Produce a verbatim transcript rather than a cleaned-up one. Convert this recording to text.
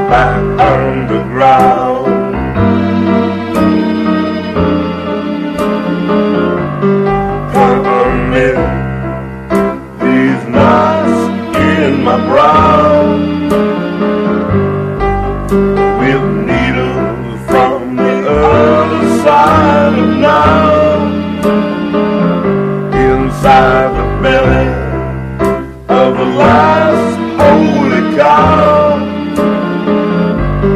back underground. Peppermint, these knots in my brow, with needles from the other side of now, inside the belly